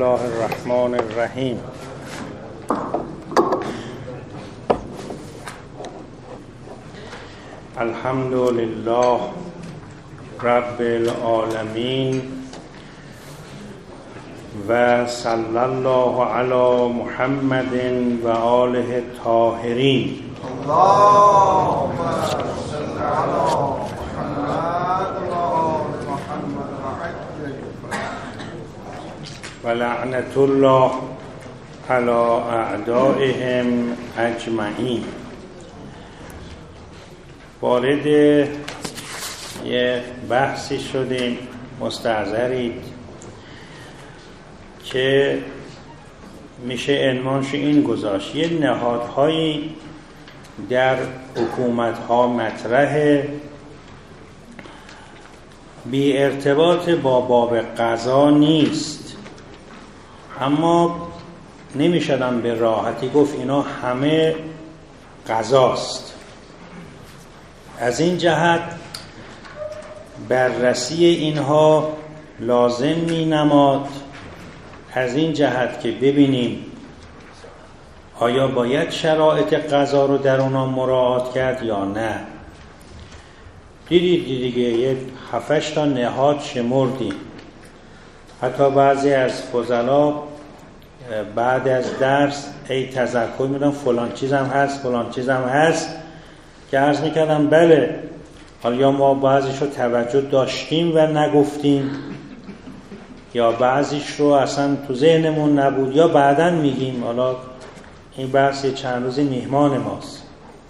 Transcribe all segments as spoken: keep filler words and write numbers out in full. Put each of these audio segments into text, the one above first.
الله الرحمن الرحیم. الحمد لله رب العالمین و صلی الله علی محمد و آله الطاهرین. اللهم صل علی محمد و آل محمد و لعنت الله علی اعدائهم اجمعین. وارد یه بحثی شدیم، مستحضرید، که میشه عنوانش این گذاشت: یه نهادهایی در حکومت‌ها مطرحه بی ارتباط با باب قضا نیست، اما نمیشدم به راحتی گفت اینا همه قضاست. از این جهت بررسی اینها لازم می نماد، از این جهت که ببینیم آیا باید شرایط قضا رو در اونا مراعات کرد یا نه. دیدید دیگه یه هفتش تا نهاد شمردیم، حتی بعضی از فضلا بعد از درس ای تذکر میدن فلان چیزم هست فلان چیزم هست، که عرض میکردم بله، حالا یا ما بعضیش رو توجه داشتیم و نگفتیم، یا بعضیش رو اصلا تو ذهنمون نبود، یا بعداً میگیم. حالا این بحث چند روزی میهمان ماست.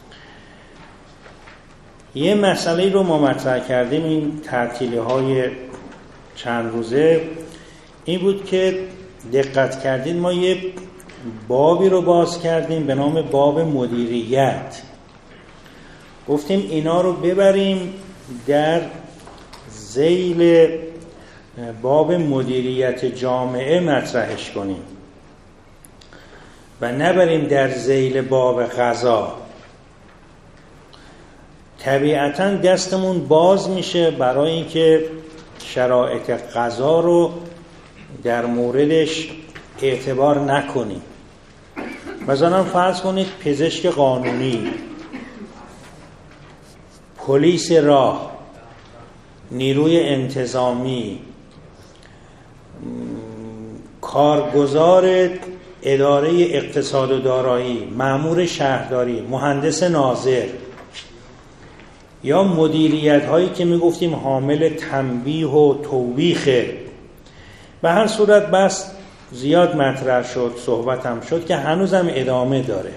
یه مسئله رو ما مطرح کردیم این تعطیلی های چند روزه، این بود که دقت کردید ما یه بابی رو باز کردیم به نام باب مدیریت. گفتیم اینا رو ببریم در ذیل باب مدیریت جامعه مطرحش کنیم و نبریم در ذیل باب قضا. طبیعتاً دستمون باز میشه برای اینکه شرایط قضا رو در موردش اعتبار نکنیم. مثلا فرض کنید پزشک قانونی، پلیس راه، نیروی انتظامی، کارگزار اداره اقتصاد و دارایی، مأمور شهرداری، مهندس ناظر، یا مدیریت هایی که می گفتیم حامل تنبیه و توبیخه. به هر صورت بس زیاد مطرح شد، صحبت هم شد که هنوزم ادامه داره.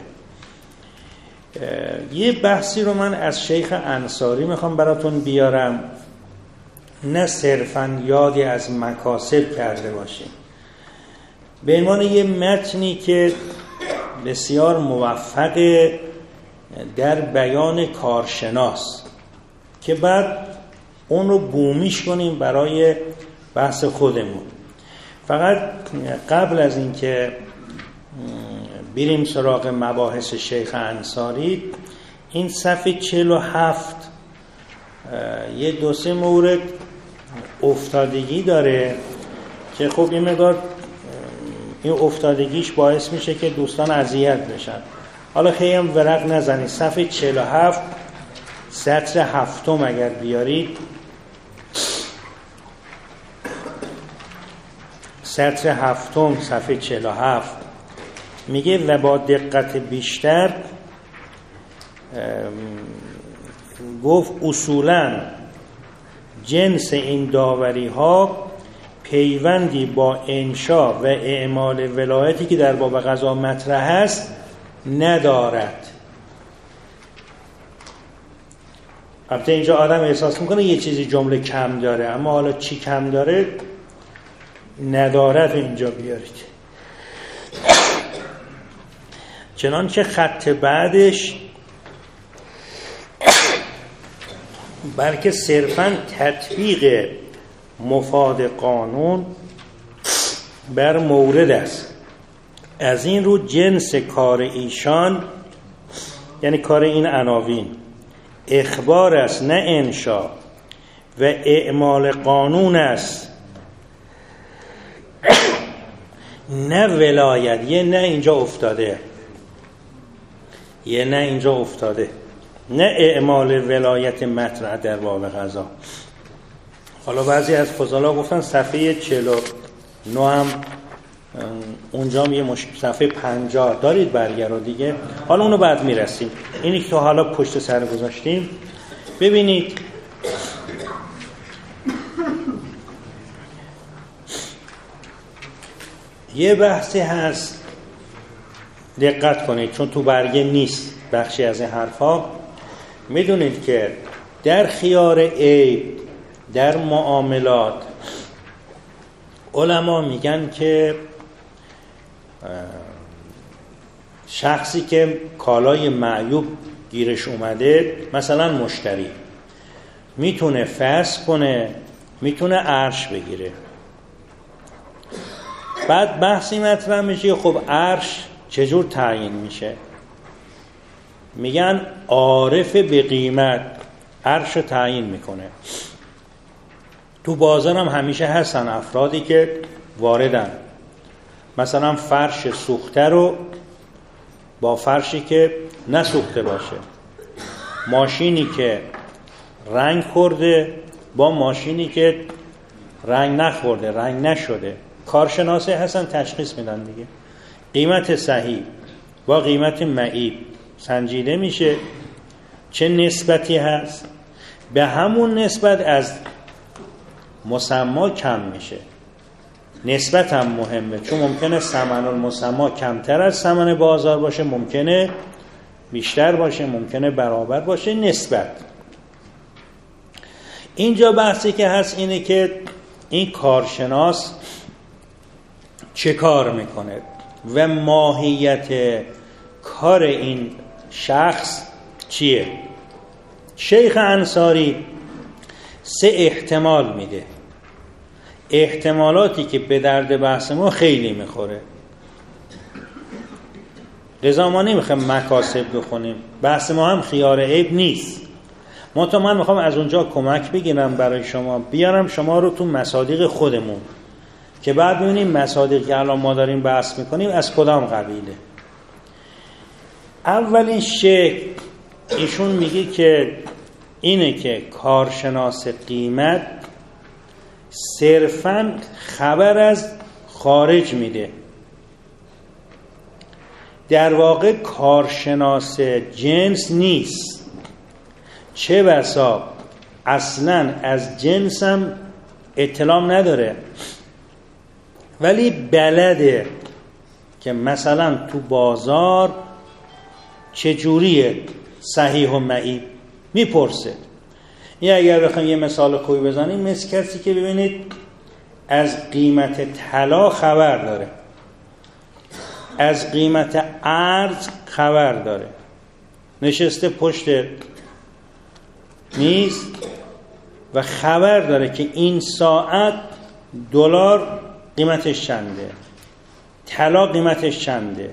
یه بحثی رو من از شیخ انصاری میخوام براتون بیارم، نه صرفاً یادی از مکاسب کرده باشیم، به عنوان یه متنی که بسیار موفق در بیان کارشناس، که بعد اون رو بومیش کنیم برای بحث خودمون. فقط قبل از این که بریم سراغ مباحث شیخ انصاری، این صفحه چهل و هفت یه دو سه مورد افتادگی داره که خب این مقدار این افتادگیش باعث میشه که دوستان اذیت بشن. حالا خیلی هم ورق نزنید، صفحه چهل و هفت سطر هفتم اگر بیارید، سطر هفتم صفحه چهل و هفت میگه و با دقت بیشتر گفت اصولاً جنس این داوری ها پیوندی با انشاء و اعمال ولایتی که در باب قضا مطرح است ندارد. البته اینجا آدم احساس میکنه یه چیزی جمله کم داره، اما حالا چی کم داره ندارد اینجا بیارید. چنانچه خط بعدش بلکه صرفاً تطبیق مفاد قانون بر مورد است. از این رو جنس کار ایشان، یعنی کار این عناوین، اخبار است نه انشاء، و اعمال قانون است نه ولایت، یه نه اینجا افتاده، یه نه اینجا افتاده، نه اعمال ولایت مطرح در باب قضا. حالا بعضی از فضلا گفتن صفحه چهل و نه هم اونجا یه مش... صفحه پنجاه دارید برگرد دیگه، حالا اونو بعد میرسیم. اینی که تو حالا پشت سر گذاشتیم ببینید. یه بحثی هست، دقت کنید چون تو برگه نیست بخشی از این حرفا. میدونید که در خیار عیب در معاملات علما میگن که شخصی که کالای معیوب گیرش اومده، مثلا مشتری، میتونه فسخ کنه، میتونه عرش بگیره. بعد بحثی مطرح میشه خب عرش چجور تعیین میشه؟ میگن عارف به قیمت عرش تعیین میکنه. تو بازار هم همیشه هستن افرادی که واردن، مثلا فرش سوخته رو با فرشی که نسوخته باشه، ماشینی که رنگ خورده با ماشینی که رنگ نخورده، رنگ نشده. کارشناسی هستن تشخیص میدن دیگه. قیمت صحیح با قیمت معیب سنجیده میشه، چه نسبتی هست، به همون نسبت از مسما کم میشه. نسبت هم مهمه، چون ممکنه ثمن المسما کمتر از ثمن بازار باشه، ممکنه بیشتر باشه، ممکنه برابر باشه. نسبت. اینجا بحثی که هست اینه که این کارشناس چه کار میکنه و ماهیت کار این شخص چیه. شیخ انصاری سه احتمال میده، احتمالاتی که به درد بحث ما خیلی میخوره. لذا ما نمیخوایم مکاسب بخونیم، بحث ما هم خیار عیب نیست. ما تا من میخوام از اونجا کمک بگیرم برای شما، بیارم شما رو تو مصادیق خودمون که بعد ببینیم مصادیق که الان ما داریم بحث میکنیم از کدام قبیله. اولین شکل ایشون میگه که اینه که کارشناس قیمت صرفاً خبر از خارج میده. در واقع کارشناس جنس نیست، چه بسا اصلاً از جنس هم اطلاع نداره، ولی بلده که مثلا تو بازار چجوریه صحیح و معیب میپرسه. یا اگر بخوایم یه مثال خوبی بزنیم، مثل کسی که ببینید از قیمت طلا خبر داره، از قیمت ارز خبر داره، نشسته پشت میز و خبر داره که این ساعت دلار قیمتش چنده، طلا قیمتش چنده،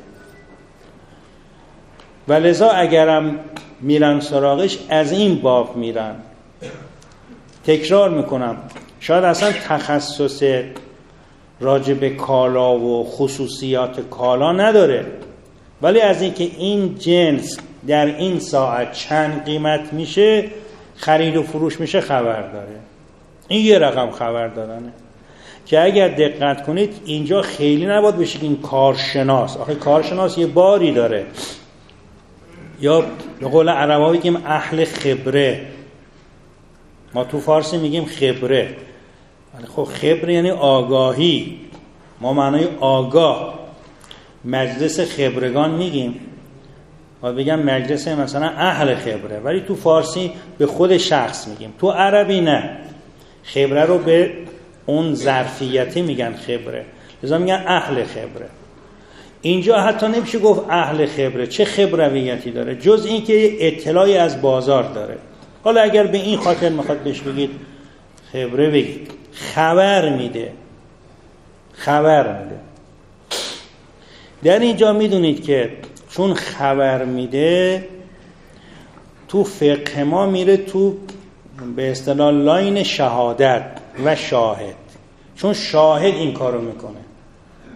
و لذا اگرم میرن سراغش از این باب میرن. تکرار میکنم، شاید اصلا تخصص راجب کالا و خصوصیات کالا نداره، ولی از اینکه این جنس در این ساعت چند قیمت میشه، خرید و فروش میشه، خبر داره. این یه رقم خبر دارنه که اگر دقت کنید اینجا خیلی نباید بشه این کارشناس. آخه کارشناس یه باری داره، یا به قول عربا بگیم اهل خبره. ما تو فارسی میگیم خبره، ولی خب خبره یعنی آگاهی، ما معنای آگاه. مجلس خبرگان میگیم، و بگم مجلس مثلا اهل خبره، ولی تو فارسی به خود شخص میگیم. تو عربی نه، خبره رو به اون ظرفیتی میگن خبره، لذا میگن اهل خبره. اینجا حتی نمیشه گفت اهل خبره، چه خبرویتی داره جز این که اطلاعی از بازار داره. حالا اگر به این خاطر میخواد بهش بگید خبره، بگید خبر میده، خبر میده. در اینجا میدونید که چون خبر میده، تو فقه ما میره تو به اصطلاح لاین شهادت و شاهد، چون شاهد این کارو میکنه.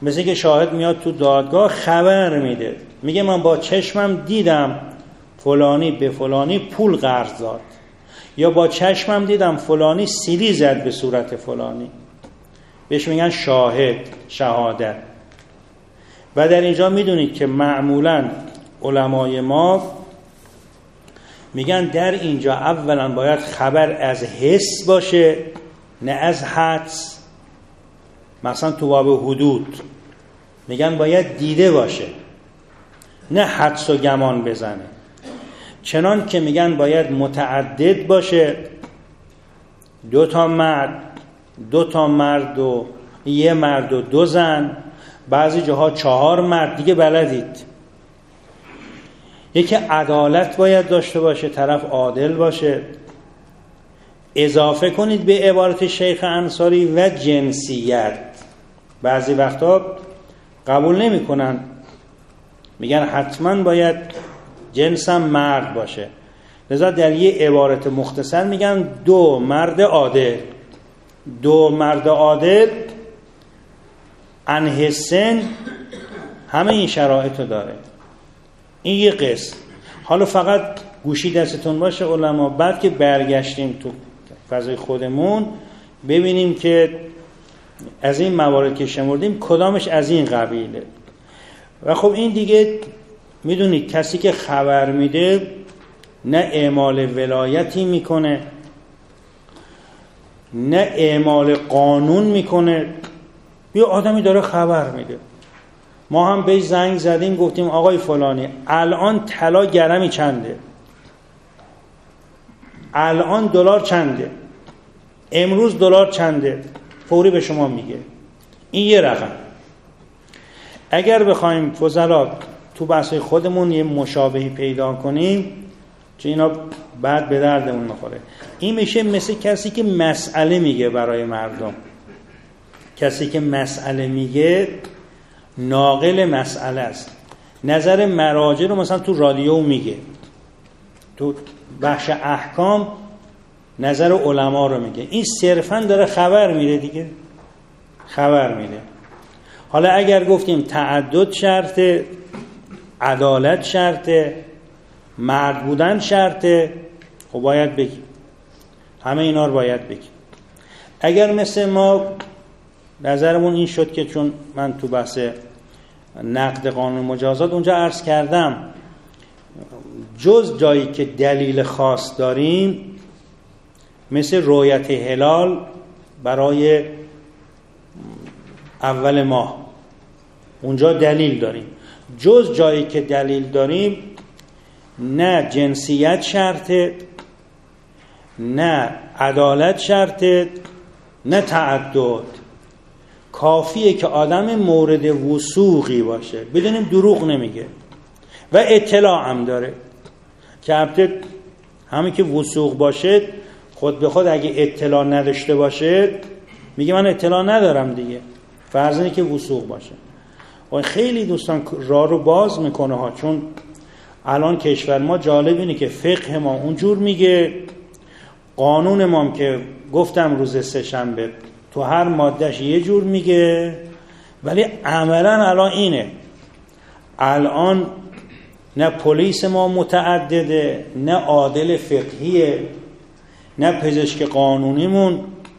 مثل که شاهد میاد تو دادگاه خبر میده، میگه من با چشمم دیدم فلانی به فلانی پول قرض داد، یا با چشمم دیدم فلانی سیلی زد به صورت فلانی. بهش میگن شاهد، شهادت. و در اینجا میدونید که معمولاً علمای ما میگن در اینجا اولا باید خبر از حس باشه نه از حدس. مثلا تو باب حدود میگن باید دیده باشه نه حدس و گمان بزنه. چنان که میگن باید متعدد باشه، دو تا مرد دو تا مرد و یه مرد و دو زن، بعضی جاها چهار مرد، دیگه بلدید. یکی عدالت باید داشته باشه، طرف عادل باشه. اضافه کنید به عبارت شیخ انصاری و جنسیت. بعضی وقتا قبول نمی کنن، میگن حتما باید جنسم مرد باشه، لذا در یه عبارت مختصر میگن دو مرد عادل. دو مرد عادل انه سن همه این شرایط رو داره. این یه قسم. حالا فقط گوشی دستتون باشه علما، بعد که برگشتیم تو فضای خودمون ببینیم که از این موارد که شمردیم کدامش از این قبیله. و خب این دیگه میدونید کسی که خبر میده نه اعمال ولایتی میکنه نه اعمال قانون میکنه. یه آدمی داره خبر میده، ما هم بهش زنگ زدیم گفتیم آقای فلانی الان طلا گرمی چنده، الان دلار چنده، امروز دلار چنده، فوری به شما میگه. این یه رقم. اگر بخوایم فضلا تو بحث خودمون یه مشابهی پیدا کنیم چون اینا بعد به دردمون میخوره، این میشه مثل کسی که مسئله میگه برای مردم. کسی که مسئله میگه ناقل مسئله است، نظر مراجع رو مثلا تو رادیو میگه، تو بخش احکام نظر علما رو میگه. این صرفا داره خبر میده دیگه، خبر میده. حالا اگر گفتیم تعدد شرطه، عدالت شرطه، مرد بودن شرطه، خب باید بگیم، همه اینا رو باید بگیم. اگر مثل ما نظرمون این شد که چون من تو بحث نقد قانون مجازات اونجا عرض کردم جز جایی که دلیل خاص داریم مثل رؤیت هلال برای اول ماه اونجا دلیل داریم، جز جایی که دلیل داریم نه جنسیت شرطه، نه عدالت شرطه، نه تعدد. کافیه که آدم مورد وثوقی باشه، بدونیم دروغ نمیگه و اطلاع هم داره که البته همین که وثوق باشه خود به خود اگه اطلاع نداشته باشه میگه من اطلاع ندارم دیگه، فرض اینه که وثوق باشه. و خیلی دوستان راه رو باز میکنه ها، چون الان کشور ما جالب اینه که فقه ما اونجور میگه، قانون ما هم که گفتم روز سه شنبه تو هر مادهش یه جور میگه، ولی عملا الان اینه. الان نه پلیس ما متعدده، نه عادل فقهیه، نه پزشک قانونیمون.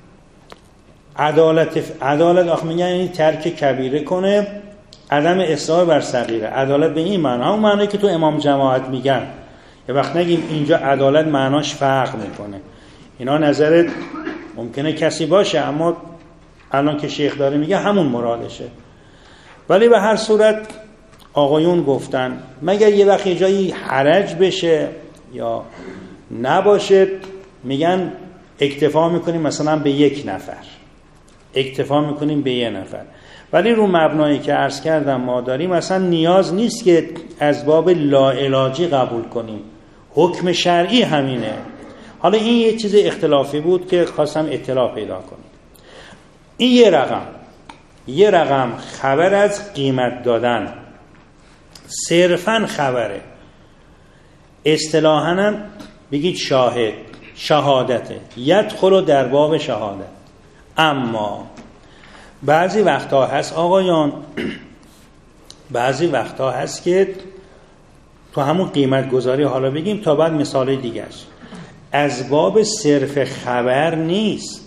عدالت عدالت آخه میگن یعنی ترک کبیره کنه، عدم اصرار بر صغیره. عدالت به این معنی، همون معنی که تو امام جماعت میگن. یه وقت نگیم اینجا عدالت معناش فرق میکنه. اینا نظرت ممکنه کسی باشه، اما الان که شیخ داره میگه همون مرادشه. ولی به هر صورت آقایون گفتن مگر یه وقت یه جایی حرج بشه یا نباشه، میگن اکتفا میکنیم مثلا به یک نفر، اکتفا میکنیم به یه نفر. ولی رو مبنایی که عرض کردم ما داریم اصلا نیاز نیست که از باب لاعلاجی قبول کنیم، حکم شرعی همینه. حالا این یه چیز اختلافی بود که خواستم اطلاع پیدا کنم. این یه رقم یه رقم خبر از قیمت دادن، صرفاً خبره. اصطلاحاً هم بگید شاهد، شهادته، یدخل در باب شهادت. اما بعضی وقتا هست آقایان، بعضی وقتا هست که تو همون قیمت گذاری حالا بگیم تا بعد مثال دیگرش، از باب صرف خبر نیست،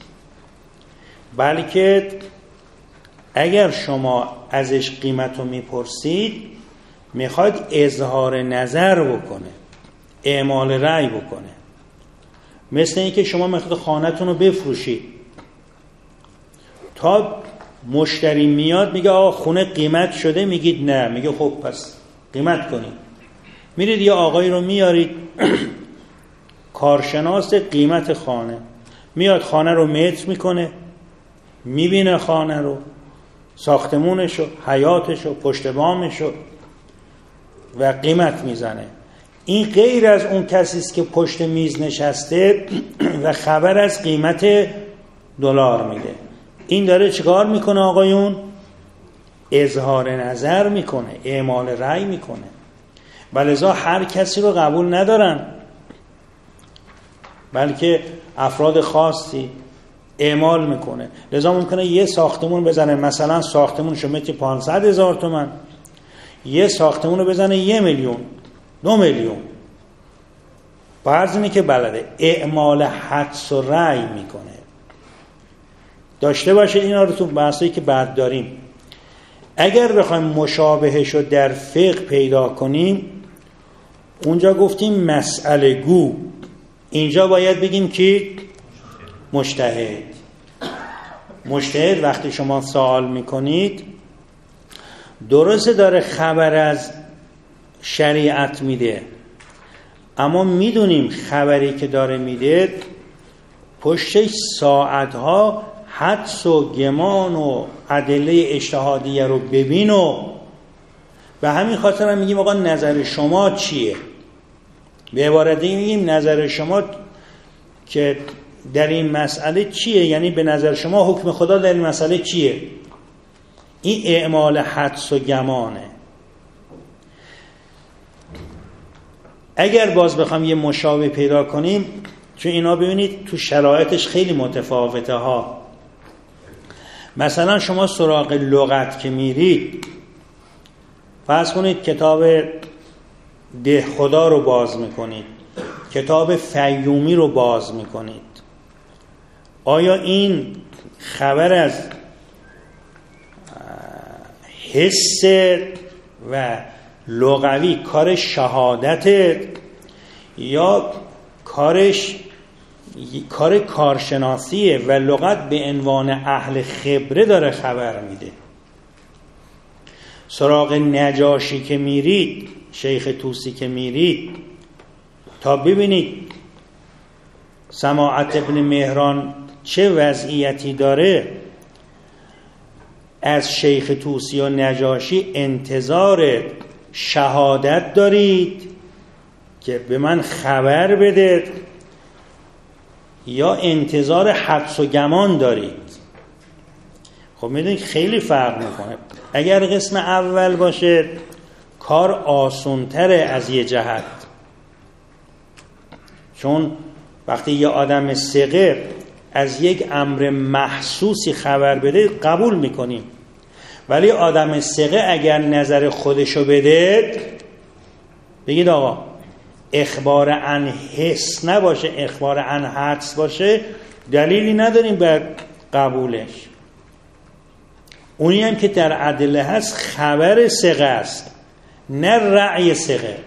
بلکه اگر شما ازش قیمت رو میپرسید میخواید اظهار نظر بکنه، اعمال رأی بکنه. مثل اینکه شما میخواید خانه‌تون رو بفروشید، تا مشتری میاد میگه آقا خونه قیمت شده، میگید نه، میگه خب پس قیمت کنید. میرید یه آقایی رو میارید کارشناس قیمت خانه، میاد خانه رو متر میکنه، میبینه خانه رو، ساختمونشو، حیاتشو، پشت بامشو و قیمت میزنه. این غیر از اون کسی است که پشت میز نشسته و خبر از قیمت دلار میده. این داره چیکار میکنه آقایون؟ اظهار نظر میکنه، اعمال رأی میکنه. ولذا هر کسی رو قبول ندارن، بلکه افراد خاصی اعمال میکنه. لذا ممکنه یه ساختمون بزنه، مثلا ساختمونش متر پانصد هزار تومان، یه ساختمون رو بزنه یه میلیون، دو میلیون. فرض اینه که بلده اعمال حدس و رأی میکنه. داشته باشید اینا رو تو بحثایی که بعد داریم. اگر بخوایم مشابهش رو در فقه پیدا کنیم، اونجا گفتیم مسئله گو، اینجا باید بگیم که مجتهد. مجتهد وقتی شما سوال میکنید، درسته داره خبر از شریعت میده، اما میدونیم خبری که داره میده پشتش ساعتها حدس و گمان و ادله اجتهادیه رو ببین و به همین خاطر هم میگیم آقا نظر شما چیه؟ به عبارت دیگه میگیم نظر شما که در این مسئله چیه، یعنی به نظر شما حکم خدا در این مسئله چیه؟ این اعمال حدس و گمانه. اگر باز بخوام یه مشابه پیدا کنیم، چون اینا ببینید تو شرایطش خیلی متفاوته ها. مثلا شما سراغ لغت که میرید، فرض کنید کتاب ده خدا رو باز میکنید، کتاب فیومی رو باز میکنید، آیا این خبر از حس و لغوی کار شهادت یا کارش کار کارشناسیه و لغت به عنوان اهل خبره داره خبر میده؟ سراغ نجاشی که میرید، شیخ طوسی که میرید، تا ببینید سماعت ابن مهران چه وضعیتی داره، از شیخ طوسی و نجاشی انتظار شهادت دارید که به من خبر بده یا انتظار حدس و گمان دارید؟ خب میدونید خیلی فرق میکنه. اگر قسم اول باشه کار آسان‌تره از یه جهت، چون وقتی یه آدم ثقه از یک امر محسوسی خبر بده قبول میکنیم، ولی آدم ثقه اگر نظر خودشو بده، بگید آقا اخبار عن حس نباشه، اخبار عن حدس باشه، دلیلی نداریم بر قبولش. اونی هم که در ادله هست خبر ثقه است، نه رأی ثقه،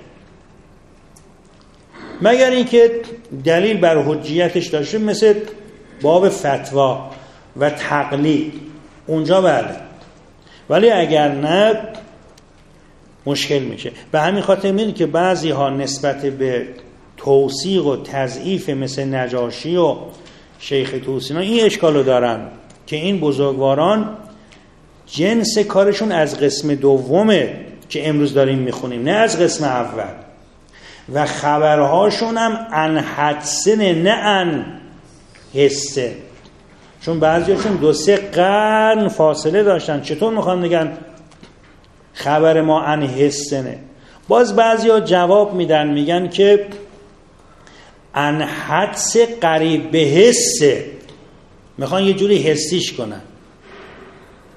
مگر اینکه دلیل بر حجیتش داشته، مثل باب فتوا و تقلید، اونجا بله، ولی اگر نه مشکل میشه. به همین خاطر میدونید که بعضی ها نسبت به توثیق و تضعیف مثل نجاشی و شیخ طوسی این اشکالو دارن که این بزرگواران جنس کارشون از قسم دومه که امروز داریم میخونیم، نه از قسم اول، و خبرهاشون هم ان حدسنه نه ان حسه، چون بعضیاشون دو سه قرن فاصله داشتن. چطور میخوان بگن خبر ما ان حسنه؟ باز بعضیا جواب میدن میگن که ان حدس قریب به حسه، میخوان یه جوری حسیش کنن.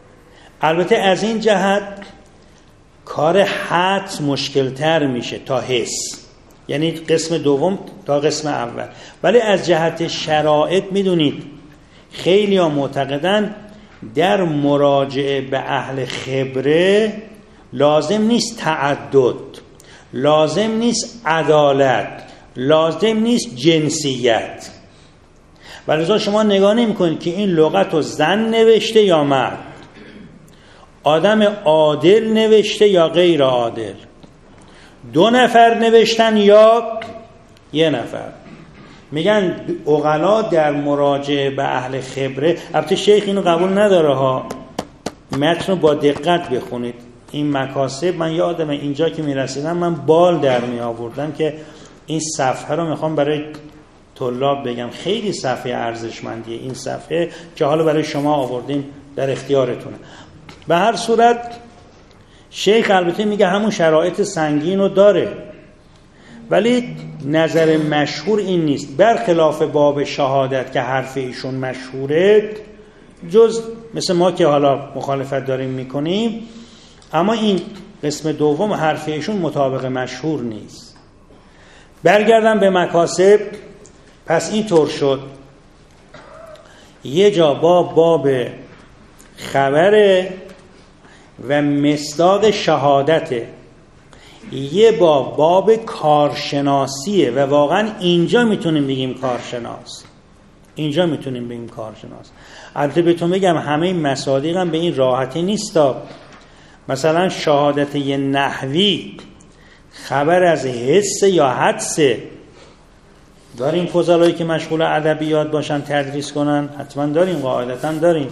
البته از این جهت کار حدس مشکلتر میشه تا حس، یعنی قسم دوم تا قسم اول. ولی از جهت شرایط میدونید خیلی ها معتقدن در مراجعه به اهل خبره لازم نیست تعدد، لازم نیست عدالت، لازم نیست جنسیت. ولذا شما نگاه نمی کنید که این لغت رو زن نوشته یا مرد، آدم عادل نوشته یا غیر عادل، دو نفر نوشتن یا یه نفر. میگن عقلا در مراجعه به اهل خبره، البته شیخ اینو قبول نداره ها، متن رو با دقت بخونید. این مکاسب من یادم اینجا که میرسیدم من بال در می آوردم که این صفحه رو میخوام برای طلاب بگم. خیلی صفحه ارزشمندیه این صفحه که حالا برای شما آوردیم، در اختیارتونه. به هر صورت شیخ البته میگه همون شرایط سنگین رو داره، ولی نظر مشهور این نیست. برخلاف باب شهادت که حرف ایشون مشهوره، جز مثل ما که حالا مخالفت داریم میکنیم، اما این قسم دوم حرف ایشون مطابق مشهور نیست. برگردم به مکاسب. پس این طور شد یه جا با باب خبره و مصداق شهادته، یه با باب کارشناسیه و واقعا اینجا میتونیم بگیم کارشناس، اینجا میتونیم بگیم کارشناس. البته بهتون بگم همه این مصادیق هم به این راحتی نیستا. مثلا شهادت یه نحوی خبر از حس یا حدسه. داریم فضلایی که مشغول ادبیات باشن تدریس کنن؟ حتما داریم، قاعدتا داریم.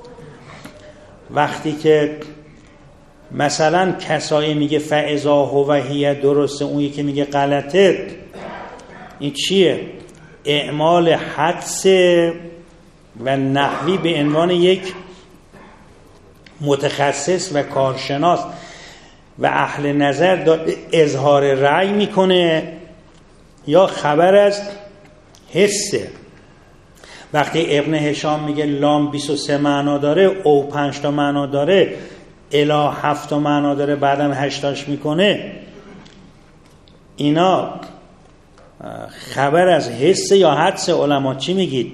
وقتی که مثلا کسایی میگه فاذا هو هی درسته، اون یکی میگه غلطه، این چیه؟ اعمال حدس و نحوی به عنوان یک متخصص و کارشناس و اهل نظر اظهار رأی میکنه، یا خبر از حسه. وقتی ابن هشام میگه لام بیست و سه معنا داره، او پنج تا معنا داره، الا هفت تا معنا داره، بعدم هشتاش میکنه، اینا خبر از حسه یا حدس؟ علما چی میگید؟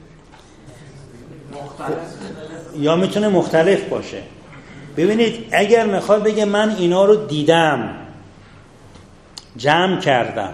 یا میتونه مختلف باشه. ببینید اگر میخواد بگه من اینا رو دیدم، جمع کردم،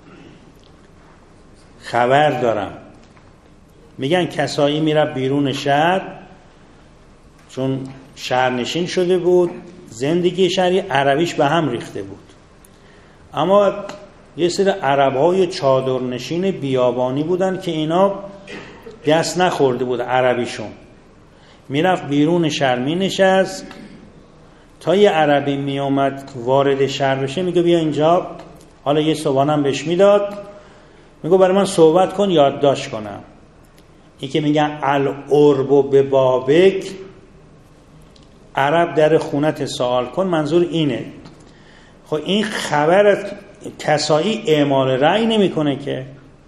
خبر دارم، میگن کسایی میره بیرون شهر، چون شهرنشین شده بود، زندگی شهری عربیش به هم ریخته بود، اما یه سری عرب‌های چادرنشین بیابانی بودن که اینا دست نخورده بود عربیشون. میرفت بیرون شهر مینشست تا یه عربی میومد وارد شهر بشه، میگه بیا اینجا، حالا یه صبحانم بهش میداد، میگه برای من صحبت کن یادداشت کنم. این که میگن العرب به بابک، عرب در خونت سوال کن، منظور اینه. خب این خبر از کسایی اعمال رأی نمی کنه که.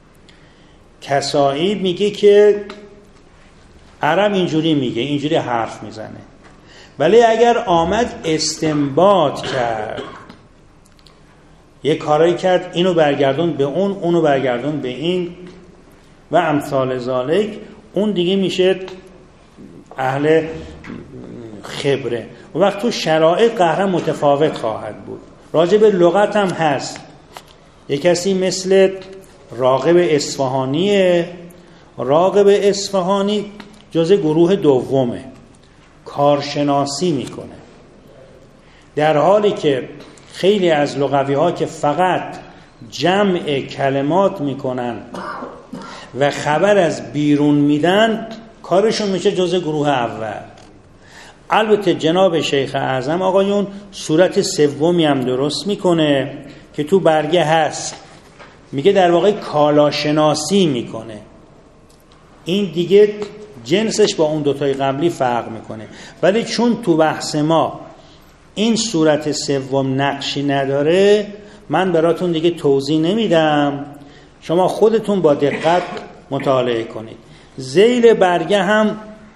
کسایی میگه که عرب اینجوری میگه، اینجوری حرف میزنه. ولی اگر آمد استنباط کرد، یه کارایی کرد، اینو برگردون به اون، اونو برگردون به این و امثال ذالک، اون دیگه میشه اهل خبره. و وقت تو شرایط قهرن متفاوت خواهد بود. راجع به لغت هم هست. یک کسی مثل راغب اصفهانیه. راغب اصفهانی جزء گروه دومه، کارشناسی میکنه، در حالی که خیلی از لغوی ها که فقط جمع کلمات میکنن و خبر از بیرون میدن، کارشون میشه جزء گروه اول. البته جناب شیخ اعظم آقایون صورت سومی هم درست میکنه که تو برگه هست، میگه در واقع کالاشناسی میکنه. این دیگه جنسش با اون دوتای قبلی فرق میکنه. ولی چون تو بحث ما این صورت سوم نقشی نداره، من براتون دیگه توضیح نمیدم، شما خودتون با دقت مطالعه کنید. ذیل برگه هم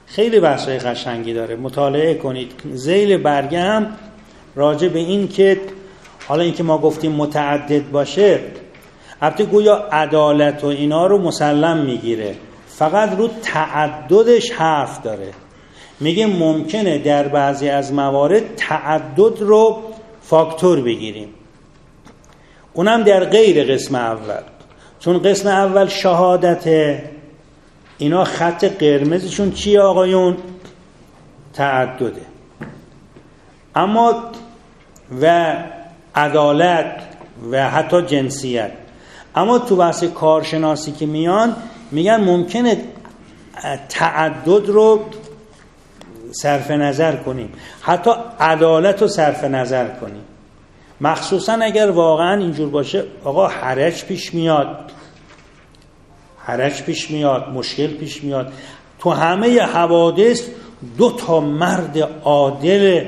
خیلی بحثای قشنگی داره، مطالعه کنید. ذیل برگه هم راجع به این که حالا این که ما گفتیم متعدد باشه، البته گویا عدالت و اینا رو مسلم میگیره، فقط رو تعددش حرف داره. میگه ممکنه در بعضی از موارد تعدد رو فاکتور بگیریم، اونم در غیر قسم اول، چون قسم اول شهادت، اینا خط قرمزشون چیه آقایون؟ تعدده. اما و عدالت و حتی جنسیت. اما تو بحث کارشناسی که میان میگن ممکنه تعدد رو صرف نظر کنیم، حتی عدالت رو صرف نظر کنیم، مخصوصا اگر واقعا اینجور باشه آقا حرج پیش میاد، حرج پیش میاد، مشکل پیش میاد. تو همه حوادث دو تا مرد عادل،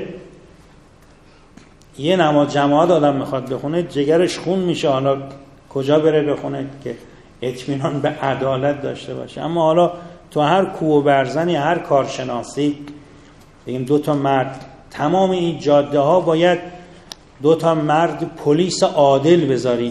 یه نماز جماعت آدم میخواد بخونه جگرش خون میشه، حالا کجا بره بخونه که اطمینان به عدالت داشته باشه. اما حالا تو هر کوه و برزنی، هر کارشناسی بگیم دو تا مرد، تمام این جاده ها باید دو تا مرد پلیس عادل بذاریم،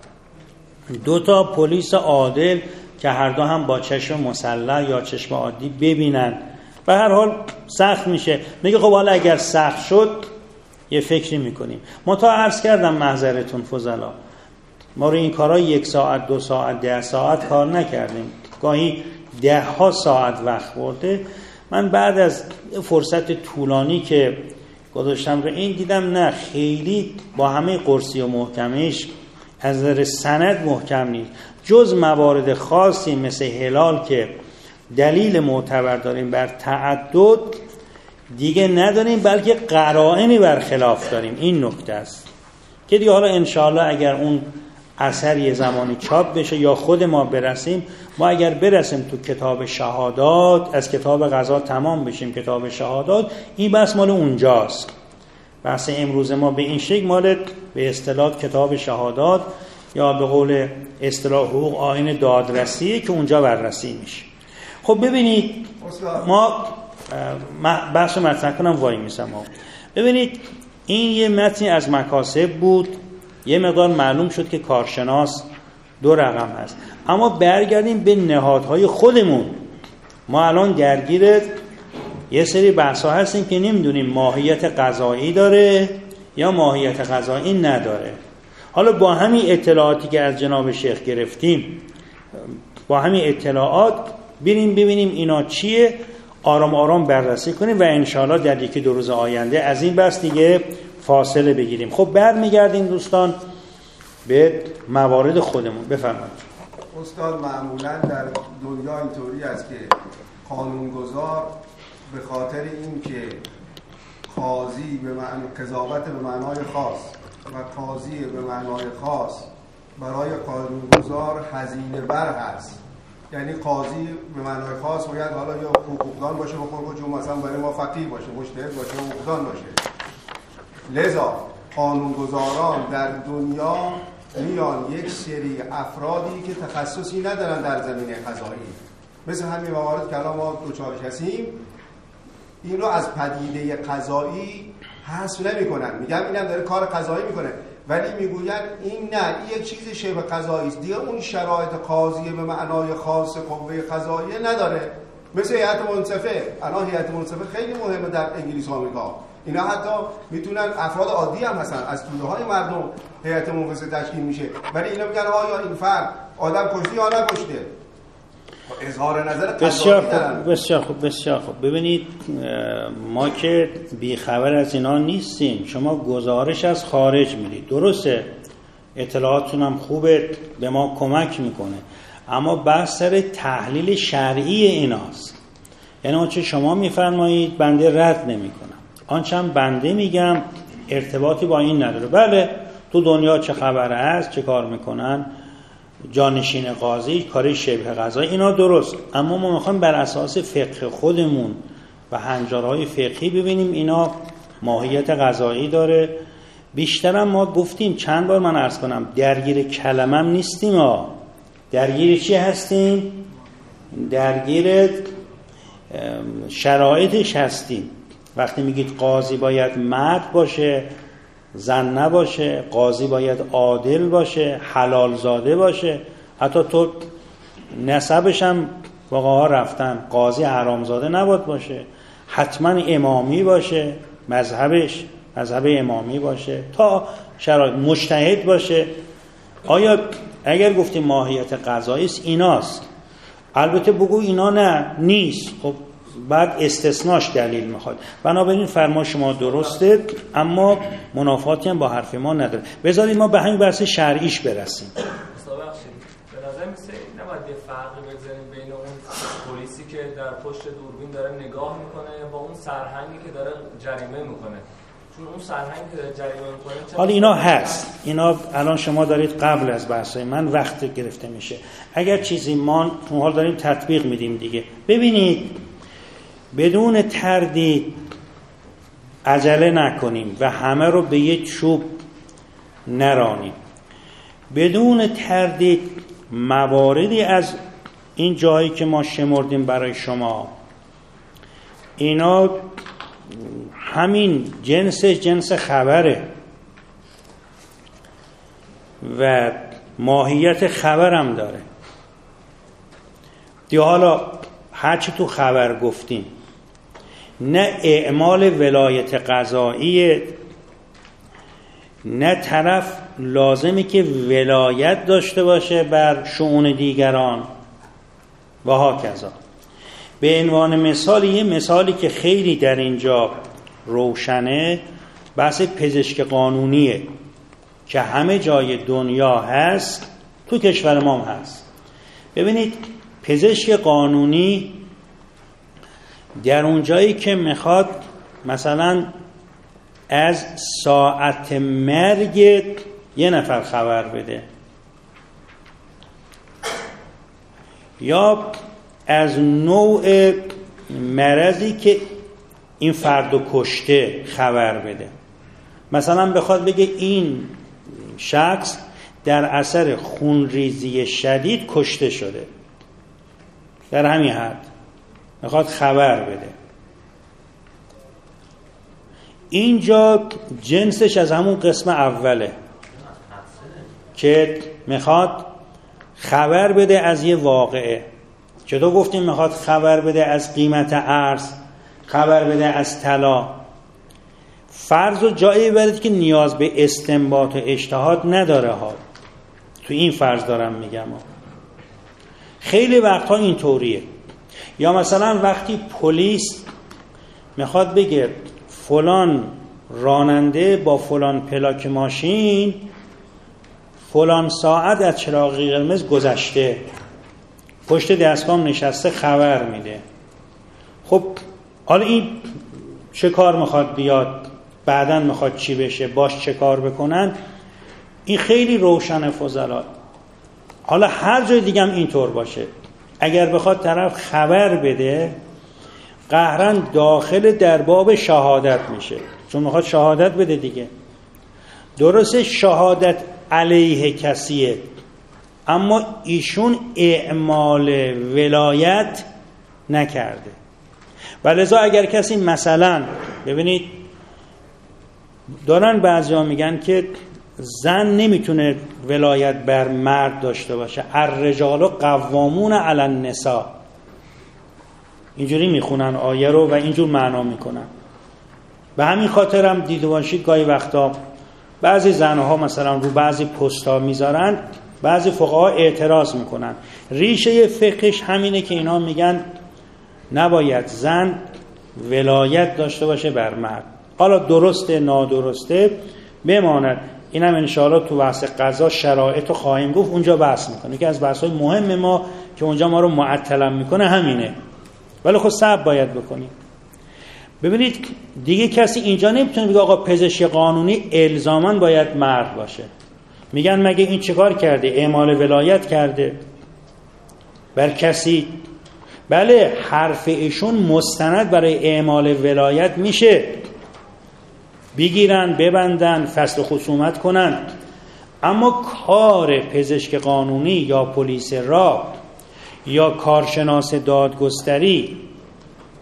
دو تا پلیس عادل که هر دو هم با چشم مسلح یا چشم عادی ببینن. به هر حال سخت میشه. میگه خب حالا اگر سخت شد یه فکری میکنیم. ما تا عرض کردم محضرتون فضلا، ما رو این کارا یک ساعت، دو ساعت، ده ساعت کار نکردیم، گاهی ده ها ساعت وقت برده. من بعد از فرصت طولانی که گذاشتم رو این دیدم نه، خیلی با همه قرصی و محکمش از نظر سند محکم نیست، جز موارد خاصی مثل هلال که دلیل معتبر داریم بر تعدد دیگه نداریم، بلکه قرائنی برخلاف داریم. این نکته است که دیگه حالا انشاءالله اگر اون اثر یه زمانی چاپ بشه یا خود ما برسیم، ما اگر برسیم تو کتاب شهادات، از کتاب قضا تمام بشیم کتاب شهادات، این بحث مال اونجاست. بحث امروز ما به این شکل مال به اصطلاح کتاب شهادات یا به قول اصطلاح حقوق آیین دادرسی که اونجا بررسی میشه. خب ببینید ما بحث مطرح کنم وای میسم. ببینید این یه متنی از مکاسب بود، یه مقدار معلوم شد که کارشناس دو رقم هست. اما برگردیم به نهادهای خودمون. ما الان درگیر یه سری بحثا هستیم که نمیدونیم ماهیت قضایی داره یا ماهیت قضایی نداره. حالا با همین اطلاعاتی که از جناب شیخ گرفتیم، با همین اطلاعات بریم ببینیم اینا چیه، آرام آرام بررسی کنیم و انشاءالله در یکی دو روز آینده از این بحث دیگه فاصله بگیریم. خب برمیگردیم دوستان به موارد خودمون. بفرمایید. استاد معمولا در دنیا اینطوری است که قانونگذار به خاطر این که قاضی به معنی قضاوت به معنای خاص و قاضی به معنای خاص برای قانونگذار هزینه بر هست، یعنی قاضی به معنای خاص باید حالا یا حقوقدان باشه بخور چون مثلا برای ما فقیه باشه، مجتهد باشه، حقوقدان باشه. لذا قانونگذاران در دنیا میان یک سری افرادی که تخصصی ندارن در زمینه قضایی، مثل همین موارد که الان ما دوچارش هستیم، این رو از پدیده قضایی حذف نمی‌کنن، میگن اینم داره کار قضایی میکنه، ولی میگوین این نه، این یک چیز شبه قضایی است، دیگه اون شرایط قاضیه به معنای خاص قوه قضاییه نداره. مثل هیئت منصفه، الان هیئت منصفه خیلی مهمه در انگلیس و آمریکا، اینا حتی میتونن افراد عادی هم هستن، از توده های مردم هیئت منصفه تشکیل میشه، ولی اینا میگن آیا این فرد آدم کشته یا نکشته، اظهار نظر بسیار خوب. بسیار خوب بسیار خوب. ببینید ما که بیخبر از اینا نیستیم، شما گزارش از خارج میدید، درسته اطلاعاتتون هم خوبه، به ما کمک میکنه، اما بحث سر تحلیل شرعی ایناست. یعنی آنچه شما میفرمایید بنده رد نمیکنم، آنچه هم بنده میگم ارتباطی با این نداره. بله تو دنیا چه خبره است، چه کار میکنن، جانشین قاضی، کاری شبه قضایی، اینا درست، اما ما میخوایم بر اساس فقه خودمون و هنجارهای فقهی ببینیم اینا ماهیت قضایی داره. بیشترم ما گفتیم چند بار من عرض کنم درگیر کلمم نیستیم، ها درگیر چی هستیم؟ درگیر شرایطش هستیم. وقتی میگید قاضی باید مرد باشه، زن نباشه، قاضی باید عادل باشه، حلال زاده باشه، حتی تو نسبش هم واقعا رفتن، قاضی حرامزاده نباید باشه، حتما امامی باشه، مذهبش مذهب امامی باشه، تا شرایط مجتهد باشه. آیا اگر گفتیم ماهیت قضایی است ایناست، البته بگو اینا نه نیست، خب بعد استثناش دلیل میخواد. بنابراین فرما شما درسته، اما منافاتی هم با حرف ما نداره. بذارید ما به همین بحث شرعیش برسیم. به نظر میسه نباید یه فرقی بگذاریم بین اون پلیسی که در پشت دوربین داره نگاه میکنه با اون سرهنگی که داره جریمه میکنه، چون اون سرهنگی که داره جریمه میکنه. حالا اینا هست، اینا الان شما دارید قبل از بحثای من وقت گرفته میشه. اگر چیزی ما تو حال داریم تطبیق میدیم دیگه. ببینید بدون تردید عجله نکنیم و همه رو به یک چوب نرانیم. بدون تردید مواردی از این جایی که ما شمردیم برای شما، اینا همین جنس جنس خبره و ماهیت خبرم داره دی. حالا هرچی تو خبر گفتیم، نه اعمال ولایت قضایی، نه طرف لازمه که ولایت داشته باشه بر شؤون دیگران و هاکذا. به عنوان مثال، یه مثالی که خیلی در اینجا روشنه، بحث پزشک قانونیه که همه جای دنیا هست، تو کشور ما هم هست. ببینید پزشک قانونی در اون جایی که میخواد مثلا از ساعت مرگ یه نفر خبر بده یا از نوع مرضی که این فردو کشته خبر بده، مثلا بخواد بگه این شخص در اثر خونریزی شدید کشته شده، در همین حد میخواد خبر بده، اینجا جنسش از همون قسم اوله که میخواد خبر بده از یه واقعه. چطور گفتیم میخواد خبر بده از قیمت ارز، خبر بده از طلا. فرض و جایی برید که نیاز به استنباط و اجتهاد نداره ها، تو این فرض دارم میگم ها. خیلی وقتها این طوریه. یا مثلا وقتی پلیس میخواد بگه فلان راننده با فلان پلاک ماشین فلان ساعت از چراغ قرمز گذشته، پشت دستگاه نشسته خبر میده، خب حالا این چه کار میخواد بیاد، بعداً میخواد چی بشه، باش چه کار بکنن، این خیلی روشن فضلات. حالا هر جای دیگه هم اینطور باشه، اگر بخواد طرف خبر بده قهرن داخل در باب شهادت میشه، چون میخواد شهادت بده دیگه. درسته شهادت علیه کسیه، اما ایشون اعمال ولایت نکرده. ولذا اگر کسی مثلا ببینید دارن بعضیا میگن که زن نمیتونه ولایت بر مرد داشته باشه، الرجال قوامون علی النساء، اینجوری میخونن آیه رو و اینجور معنا میکنن. به همین خاطر هم دیده باشید گاهی وقتا بعضی زنها مثلا رو بعضی پستا میذارن، بعضی فقها اعتراض میکنن، ریشه فقهش همینه که اینا میگن نباید زن ولایت داشته باشه بر مرد. حالا درسته نادرسته بماند، اینم انشاءالله تو بحث قضا شرایط رو خواهیم گفت، اونجا بحث میکنه که از بحث‌های مهم ما که اونجا ما رو معطل میکنه همینه، ولی خب صبر باید بکنیم. ببینید دیگه کسی اینجا نمیتونه بگه آقا پزشک قانونی الزاماً باید مرد باشه. میگن مگه این چیکار کرده؟ اعمال ولایت کرده بر کسی؟ بله، حرف ایشون مستند برای اعمال ولایت میشه، بگیرن ببندن فصل خصومت کنن، اما کار پزشک قانونی یا پلیس راه یا کارشناس دادگستری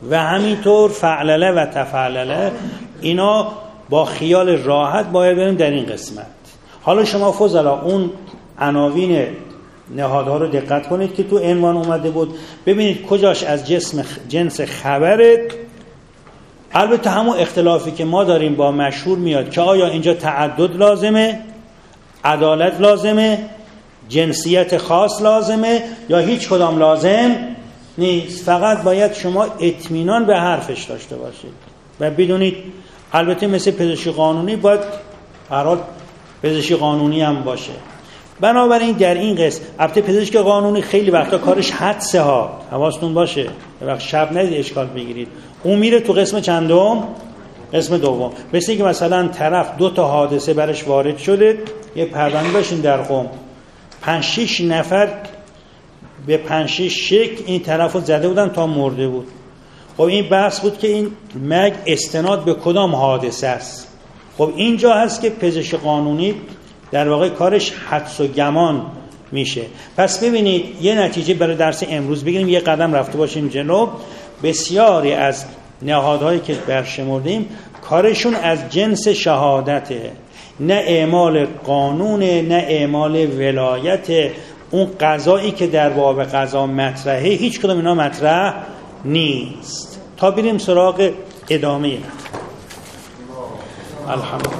و همینطور فعلله و تفعلله، اینا با خیال راحت باید بریم در این قسمت. حالا شما فضلا اون عناوین نهادها رو دقت کنید که تو عنوان اومده بود، ببینید کجاش از جسم جنس خبره. البته همون اختلافی که ما داریم با مشهور میاد که آیا اینجا تعدد لازمه، عدالت لازمه، جنسیت خاص لازمه، یا هیچ کدام لازم نیست. فقط باید شما اطمینان به حرفش داشته باشید و بدونید. البته مثل پزشکی قانونی باید هر حال پزشکی قانونی هم باشه. بنابراین در این قسم البته پزشک قانونی خیلی وقتا کارش حدسه ها، حواستون باشه وقت شب ندید اشکال بگیرید. اون میره تو قسم چندم؟ قسم دوم. مثل که مثلا طرف دو تا حادثه برش وارد شده، یه پرونده باشین در قم، پنج شش نفر به پنج شش شکل این طرفو زده بودن تا مرده بود. خب این بحث بود که این مرگ استناد به کدام حادثه است. خب اینجا هست که پزشک قانونی در واقع کارش حدس و گمان میشه. پس ببینید یه نتیجه برای درس امروز بگیریم، یه قدم رفته باشیم جلو. بسیاری از نهادهایی که برشمردیم کارشون از جنس شهادته، نه اعمال قانون، نه اعمال ولایت. اون قضایی که در باب قضا مطرحه هیچ کدوم اینا مطرح نیست. تا بریم سراغ ادامه. الحمدلله.